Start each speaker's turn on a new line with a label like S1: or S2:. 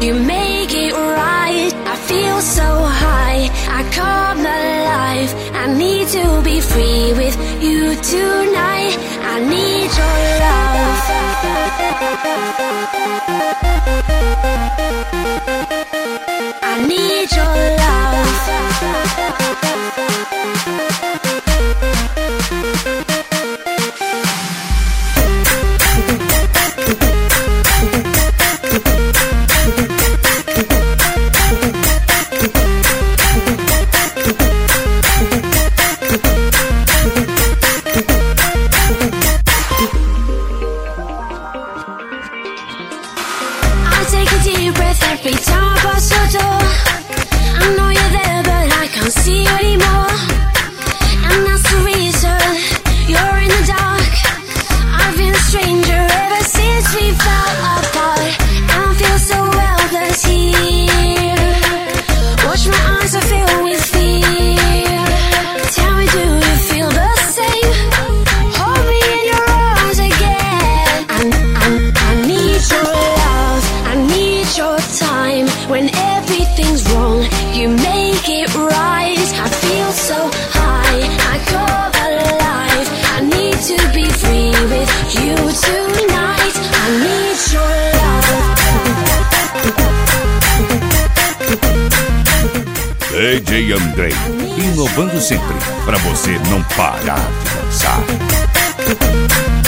S1: You make it right. I feel so high, I come alive. I need to be free with you tonight. I need your love. I need your love. Every time I pass your door, I know you're there, but I can't see you anymore. And that's the reason you're in the dark. I've been a stranger ever since we fell apart. And I feel so helpless here. Watch my eyes are filled with fear. Tell me, do you feel the same? Hold me in your arms again. I need your love, I need your time. When everything's wrong, you make it right. I feel so high, I come alive. I need to be free with you tonight. I need your love.
S2: DJ Andrei, inovando sempre, pra você não parar de dançar.